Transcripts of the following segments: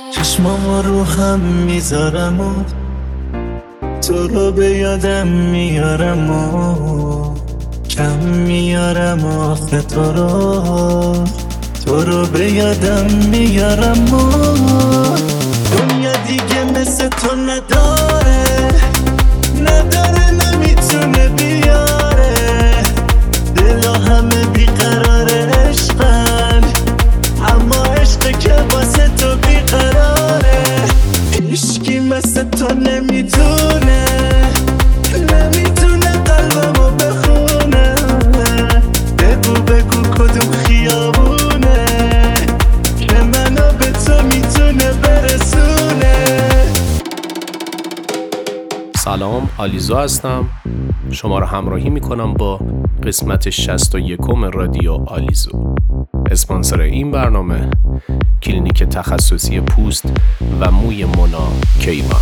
چشمامو رو هم میذارم و تو رو به یادم میارم و کم میارم آخه تو رو به یادم میارم و دنیا دیگه مثل تو نداره نمیتونه بیاره دلا همه بیقرار عشقن اما عشق که واسه تو بیقراره هیچکی مثل تو نمیتونه قلبمو بخونه بگو کدوم خیابونه که منو به تو میتونه برسونه. سلام، آلیزو هستم. شما رو همراهی میکنم با قسمت 61 رادیو آلیزو. اسپانسر این برنامه کلینیک تخصصی پوست و موی مونا کیوان.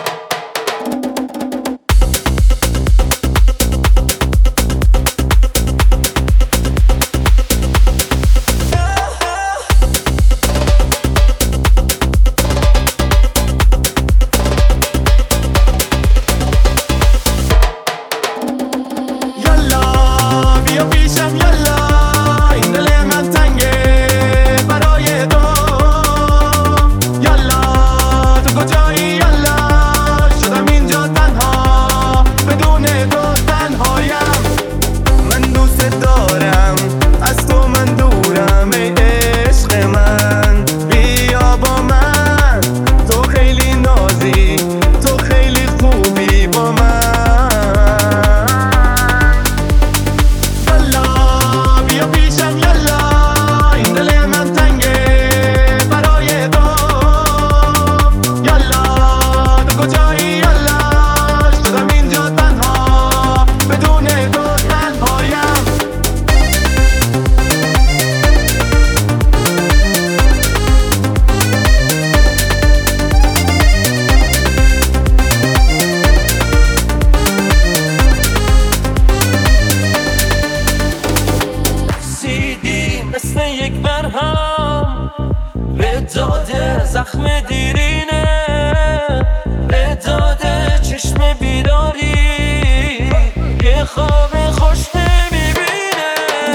زخم دیرینه به داده چشم بیداری یه خواب خوش نمیبینه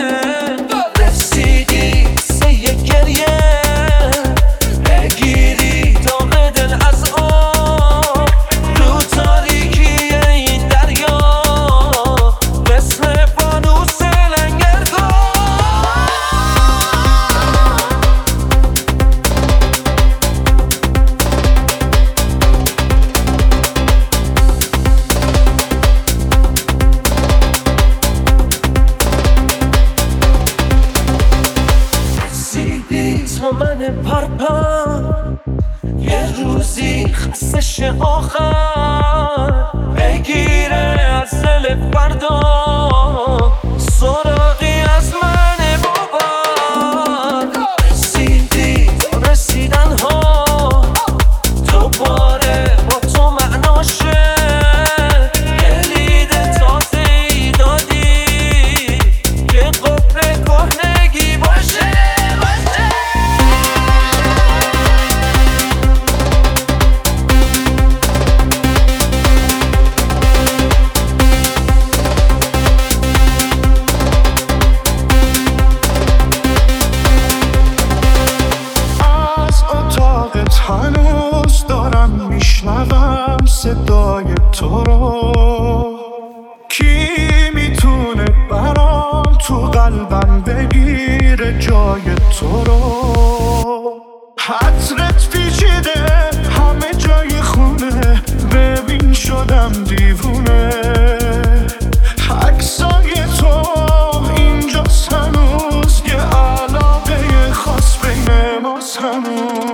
رسیدی سه یک گریه بگیری داغ دل از آب رو تاریکی این دریا مثل فانوس لنگرگاه. من پرپر یه روزی خستش آخر بگیره از دل فردا سراغی از من بابا رسیدی تا رسیدن ها دوباره با تو معناشه کلید تازه ای دادی که قفل کهنگی باشه. هنوز دارم میشنوم صدای تو رو کی میتونه برام تو قلبم بگیره جای تو رو حضرت پیچیده همه جای خونه ببین شدم دیوونه عکسای تو اینجاست هنوز یه علاقه خاص بین ماست هنوز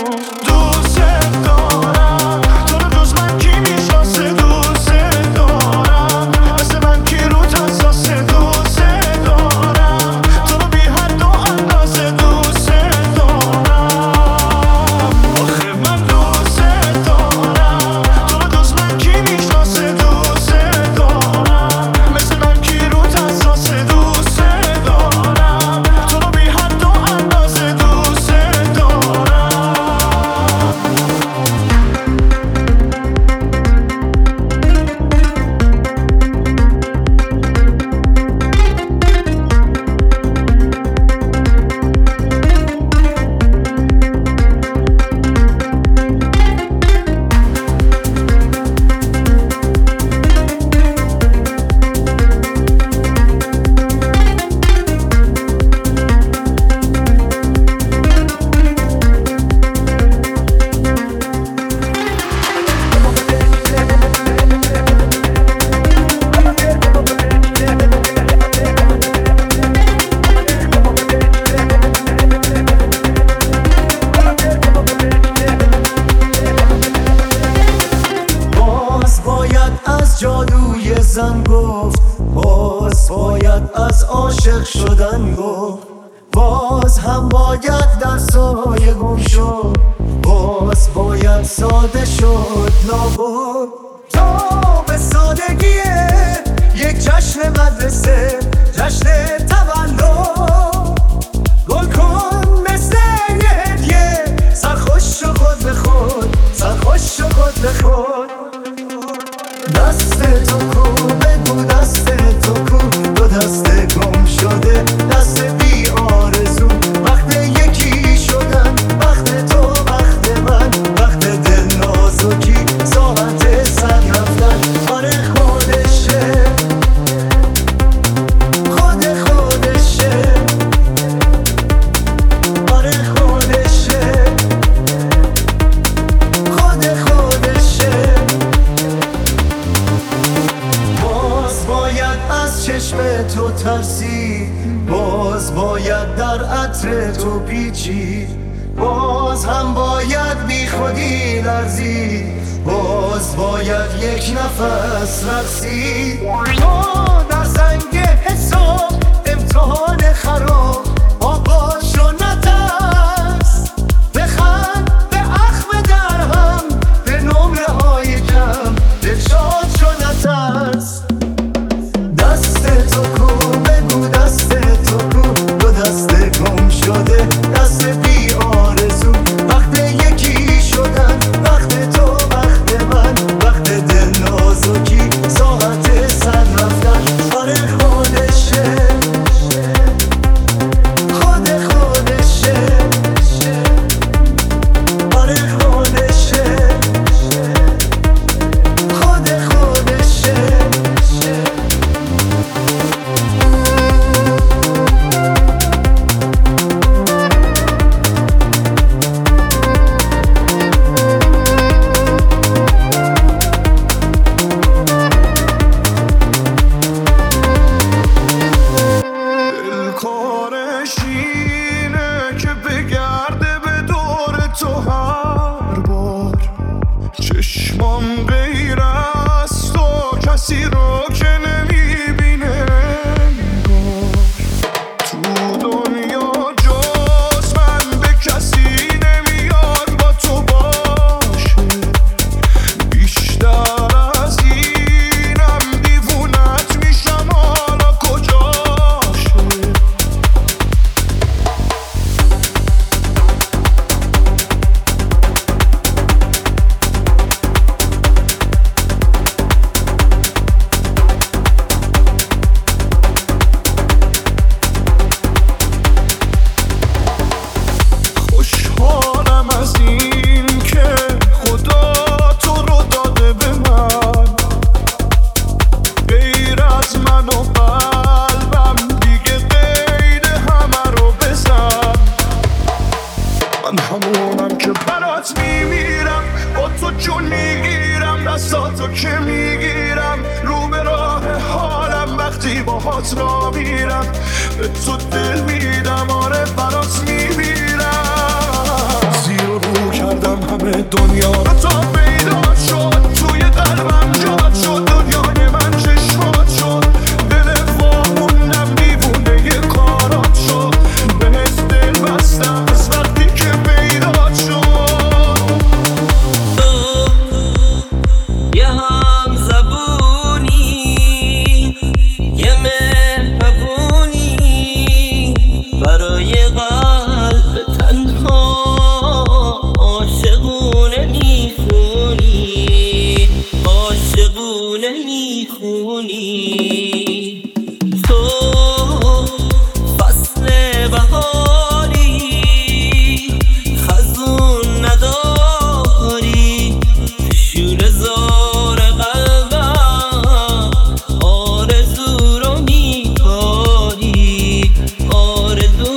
عاشق شدن گفت باز هم باید در سایه گم شد، باز باید ساده شد لابد. تا به سادگیه یک جشن مدرسه، جشن تولد، گل کن مثل یه هدیه، سرخوش شو خود به خود، سرخوش شو خود به خود. دست تو کو بگو دست تو کو، دو دست گم شده، دست بی آرزو، وقت یکی شدن، وقت تو وقت من، وقت دل نازکی، ساعت سر رفتن. آره خودشه، خودشه، آره خودشه، خودشه. باز باید از چشم تو ترسید، باز باید در عطر تو پیچید، باز هم باید بی خودی لرزید، باز باید یک نفس رقصید. تو در زنگ حساب امتحان خراب، آغاز شو نترس، بخند به اخم درهم، به نمره های کم دلشاد شو نترس. دست تو کو بگو دست تو کو، دو دست گم شده، دست بی آرزو، وقت یکی شدن، وقت تو وقت من، وقت دل نازکی، ساعت سر رفتن. آره خودشه، خودشه، آره خودشه، خودشه. کارش اینه که بگرده به دور تو هر بار، چشمام غیر از تو کسی رو که نمیبینه انگار. تو دنیا جز من به کسی نمیاد با تو باشه، بیشتر از اینم دیوونت میشم، حالا کجاشه. خوشحالم از این که خدا تو رو داده به من، غیر از من و قلبم دیگه غیر همه رو بزن. من همونم که برات میمیرم، با تو جون میگیرم، دستاتو که میگیرم، رو به راه حالم وقتی باهات را میرم، به تو دل میدم، آره برات میمیرم. زیر و رو کردم همه دنیا رو تا پیدا شد، توی قلبم جاد شد، دنیای من چشمات شد، دل واموندم دیوونه ی کارات شد، بهت دل بستم از وقتی که پیدا شد. یه هم زبونی، یه مهربونی، برای قلب تنها عاشقونه میخونی، عاشقونه میخونی.